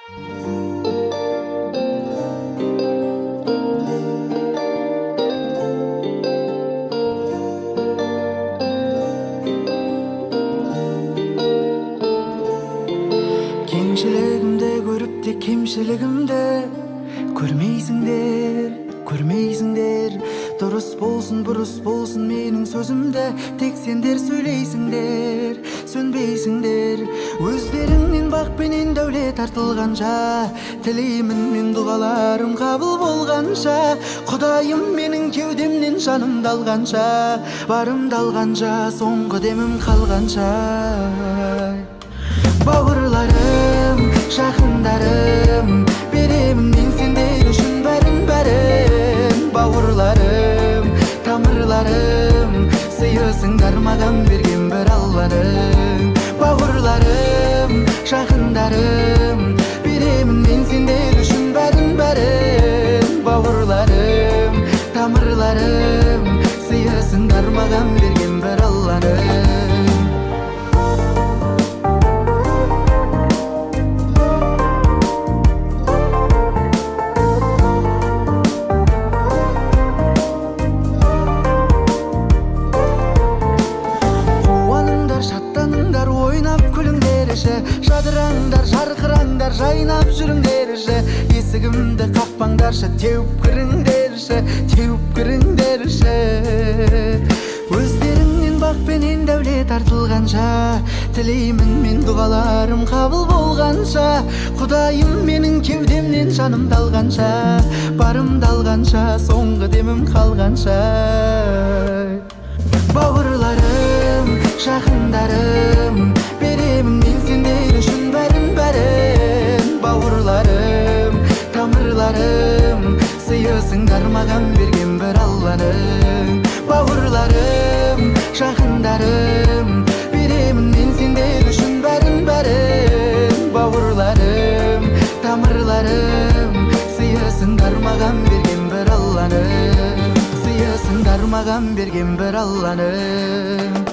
Кеңшілігімді көріп те кемшілігімді көрмейсіңдер. Дұрыс болсын, бұрыс болсын менің сөзімді тек сендер сөйлейсіңдер, сөнбейсіңдер. Өздеріңнен бақ пенен дәулет артылғанша, тілеймін мен дұғаларым қабыл болғанша. Құдайым менің кеудемнен жанымды алғанша, барымды алғанша, соңғы демім қалғанша. Бауырларым, жақындарым, беремін мен сендер үшін бәрін. Бауырларым, тамырларым, сыйысыңдар маған берген бір Алланың. Бауырларым, жақындарым, беремін мен сендер үшін бәрін. Бауырларым, тамырларым, сыйысыңдар маған берген бір Алланың. Жадыраңдар, жарқыраңдар, жайнап жүріңдерші. Есігімді қақпаңдаршы, теуіп кіріңдерші. Өздеріңнен бақ пенен дәулет артылғанша, тілеймін мен дұғаларым қабыл болғанша. Құдайым менің кеудемнен жанымды алғанша, барымды алғанша, соңғы демім қалғанша. Бауырларым, жақындарым, беремін мен сендер үшін бәрін. Бауырларым, тамырларым, сыйысыңдар маған берген бір Алланың. Бауырларым, жақындарым, беремін мен сендер үшін бәрін. Бауырларым, тамырларым, сыйысыңдар маған берген бір Алланың. Сыйысыңдар маған берген бір Алланың.